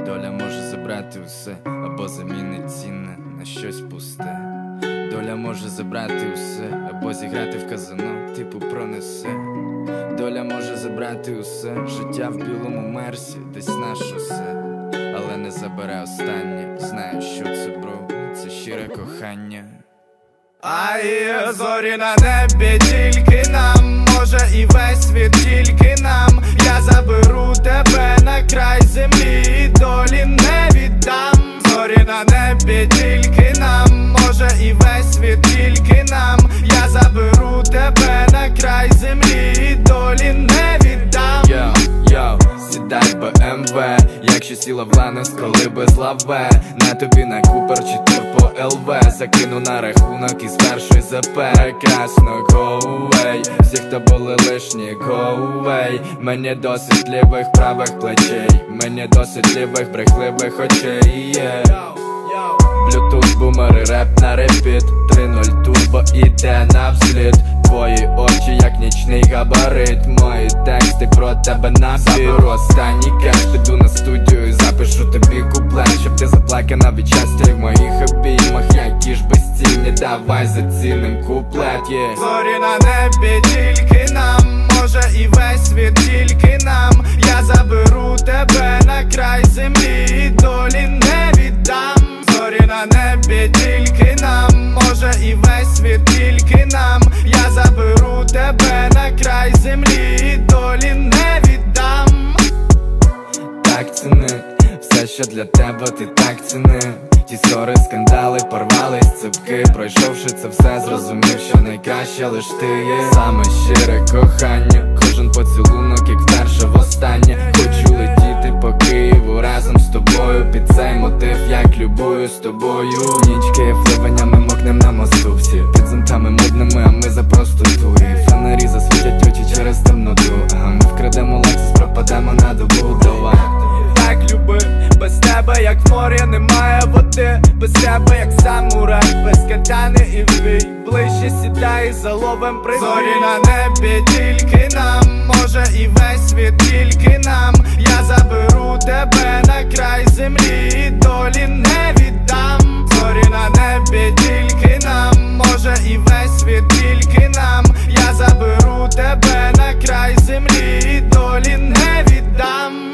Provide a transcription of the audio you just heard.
Доля може забрати усе, або замінить цінне на щось пусте. Доля може забрати усе, або зіграти в казино, типу пронесе. Доля може забрати усе, життя в білому мерсі, десь на шосе. Але не забере останнє, знаю, що це, бро, це щире кохання. Ай, зорі на небі тільки нам, може і весь світ тільки нам. Я заберу тебе на край землі і долі не віддам. Зорі на небі тільки нам, може і весь світ тільки нам. Я заберу тебе на край землі і долі не віддам. Йоу, сідай БМВ, якщо сіла в Ланос, коли без лаве. На тобі на Купер чи Турбо ЛВ, закину на рахунок із першої ЗП. Прекрасно, go away, всі, хто були лишні, go away. Мені досить лівих правих плечей, мені досить лівих брехливих очей, Bluetooth, бумери, реп на репіт. 3.0 турбо іде навслід. Твої очі як нічний габарит. Мої тексти про тебе набір. Заберу останній кеш, піду на студію і запишу тобі куплет, щоб ти заплакана від щастя і в моїх обіймах. Які ж безцінні, давай заціним куплет, Зорі на небі тільки нам, може і весь світ тільки нам. Я заберу тебе на край землі і долі не віддам. Зорі на небі тільки нам, може і весь світ тільки нам. Я заберу тебе на край землі і долі не віддам. Так ціни все, що для тебе ти так ціни. Ті ссори, скандали, порвались цепки. Пройшовши це все, зрозумів, що найкраще лиш ти є. Саме щире кохання, кожен поцілунок як вперше востаннє. Хочу летіти по Києву разом з тобою. Під цей мотив, як любую з тобою. Нічки вливаннями мокнем на мосту. Всі під замками модними, а ми за простотурі. Фонарі засвітять очі через темноту. А ми вкрадемо Лексус, пропадемо на добу. Давай. Так люби, без тебе як в морі немає води. Без тебе як самурай, без катани і вбій. Ближче сідай і заловим прибій. Зорі на небі тільки нам, може і весь світ тільки нам. Я заберу тебе на край землі і долі не віддам. Зорі на небі тільки нам, може і весь світ тільки нам. Я заберу тебе на край землі і долі не віддам.